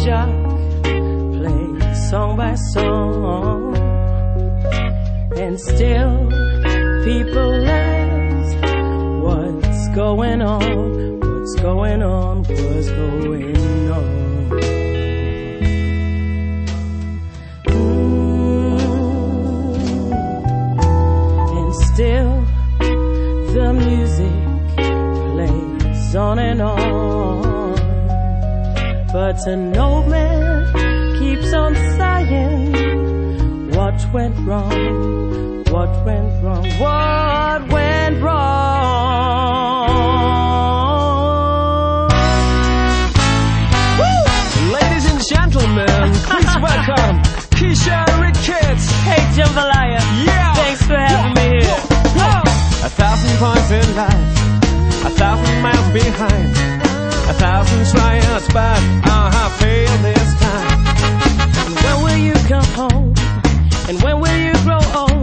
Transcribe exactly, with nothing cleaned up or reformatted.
Jacques played song by song, and still people ask, what's going on, what's going on, what's going on. Mm. And still the music plays on and on, but an old man keeps on sighing. What went wrong? What went wrong? What went wrong? Woo! Ladies and gentlemen, please welcome Keisha Ricketts. Hey, Jambalaya. Yeah. Thanks for having me here. Whoa. A thousand points in life, a thousand miles behind, a thousand trials, but I have failed this time. When will you come home? And when will you grow old?